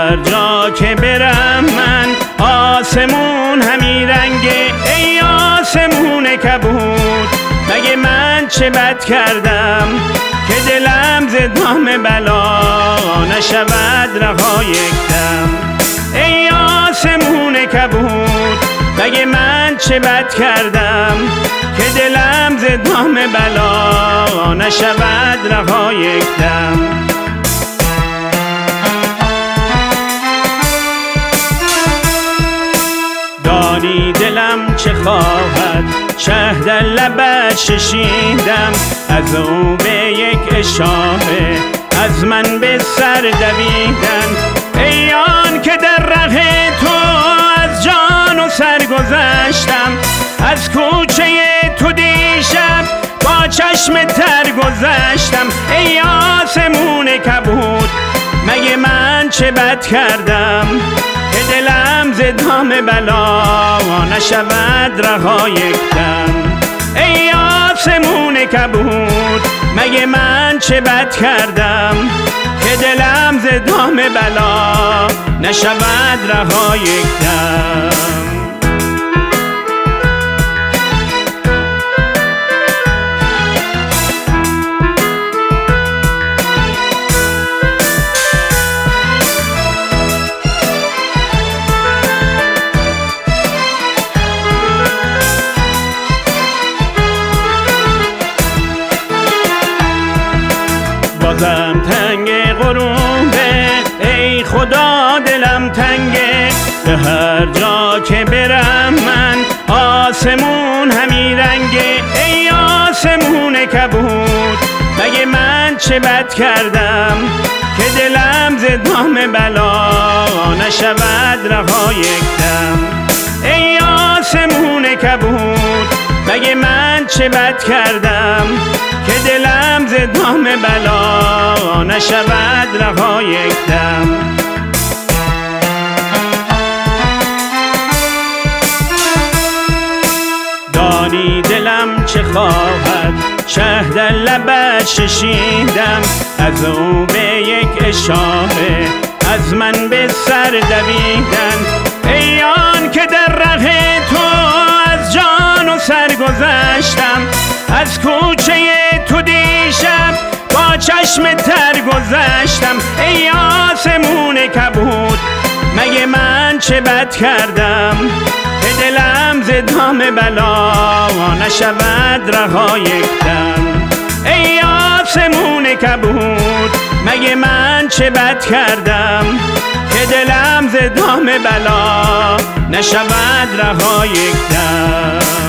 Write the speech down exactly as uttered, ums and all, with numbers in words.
هر جا که برم من آسمون همی رنگه. ای آسمون کبود مگه من چه بد کردم که دلم ز دام بلا نشود رها یک دم. ای آسمون کبود مگه من چه بد کردم که دلم ز دام بلا نشود رها یک دم. دانی دلم چه خواهد شه در لبش ششیدم، از او به یک اشاره از من به سر دویدن. ای آن که در ره تو از جان و سر گذشتم، از کوچه تو دیشب با چشم تر گذشتم. ای آسمون کبود مگه من چه بد کردم که دلم ز دام بلا نشود رها یک دم. ای آسمون کبود مگه من چه بد کردم که دلم ز دام بلا نشود رها یک دم. بازم تنگ غروبه ای خدا دلم تنگه، به هر جا که برم من آسمون همی رنگه. ای آسمون کبود مگه من چه بد کردم که دلم ز دام بلا نشود رها یک دم. ای آسمون کبود مگه من چه بد کردم که دلم ز دام بلا نشود رها یک دم. دانی دلم چه خواهد شه در لبش ششیدم، از او به یک اشاره از من به سر دویدن. ای آن که در ره تو از جان و سر گذشتم، از کوچه تو دیشب با چشم تر گذشتم. ای آسمون کبود مگه من چه بد کردم که دلم ز دام بلا نشود رها یک دم. ای آسمون کبود مگه من چه بد کردم که دلم ز دام بلا نشود رها یک دم.